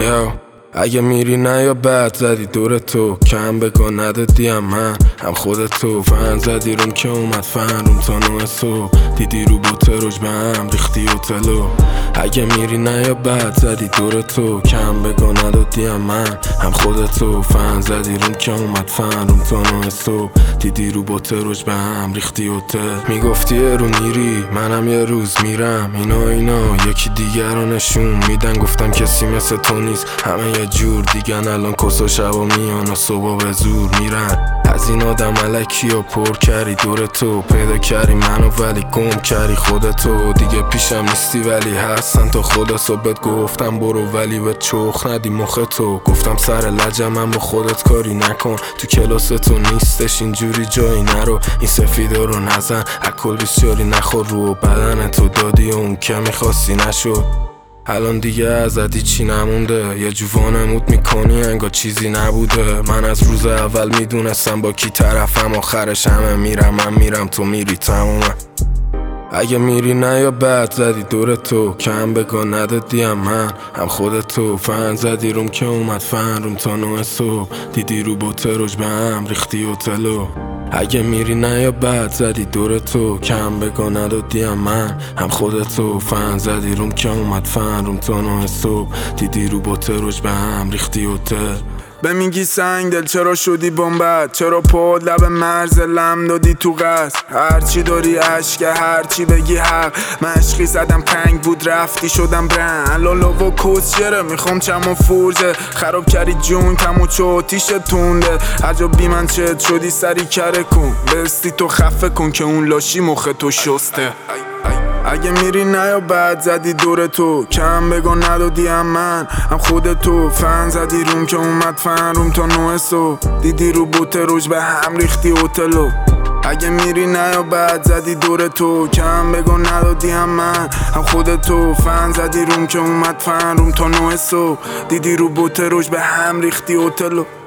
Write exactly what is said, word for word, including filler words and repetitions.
یا اگه میری نه یا بد زدی دور تو کم بگو ندادیم من هم خودتو فن زدی روم که اومد فن روم تا نوع صبح دیدی رو بوته روش به هم ریختی اوتلو اگه میری نه یا بد زدی دور تو کم بگو ندادیم من هم خودتو فن زدی روم که اومد فن روم تا نوع صبح دیدی رو بوته روش به هم ریختی اوتل میگفتی رو میری منم یه روز میرم اینا اینا یکی دیگر رو نشون میدن گفتم کسی مثل تو نیست همه یه جور دیگن الان کس و شب و میان و صبح به زور میرن از این آدم علکی و پر کردی دور تو پیدا کردی منو ولی گم کردی خودتو دیگه پیشم نیستی ولی هستن تا خدا صبحت گفتم برو ولی به چخ ندی مخ تو گفتم سر لجم من با خودت کاری نکن تو کلاس تو نیستش اینجوری جایی نرو این سفیده رو نزن اکل بیسیاری نخور رو بدن تو دادی و اون که میخواستی نشد الان دیگه ازدی چی نمونده یه جوانمود میکنی انگار چیزی نبوده من از روز اول میدونستم با کی طرفم آخرش همه میرم من میرم تو میری تمومه اگه میری نه یا بد زدی دور تو کم بگو ندادیم من هم خودتو فن زدی روم که اومد فن روم تا نوع صبح دیدی رو بوته روش به هم ریختی اوتلو اگه میری نه یا بد زدی دور تو کم بگو ندادیم من هم خودتو فن زدی روم که اومد فن روم تا نوع صبح دیدی رو بوته روش به هم ریختی اوتل به میگی سنگ دل چرا شدی بمبت چرا پاد لب مرز لم دادی تو قصد هرچی داری عشقه هرچی بگی حق مشقی زدم پنگ بود رفتی شدم برن لالا و کسچره میخوام چم و فورزه خراب کردی جون کم و چوتیش تونده عجب بی من چت شدی سری کره کن بستی تو خفه کن که اون لاشی مخ تو شسته اگه میری نه یا بد زدی دور تو کم بگو ندادیم من هم خودتو فن زدی روم که اومد فن روم تا نوع صبح دیدی رو بوته روش به هم ریختی اوتلو اگه میری نه یا بد زدی دور تو کم بگو ندادیم من هم خودتو فن زدی روم که اومد فن روم تا نوع صبح دیدی رو بوته روش به هم ریختی اوتلو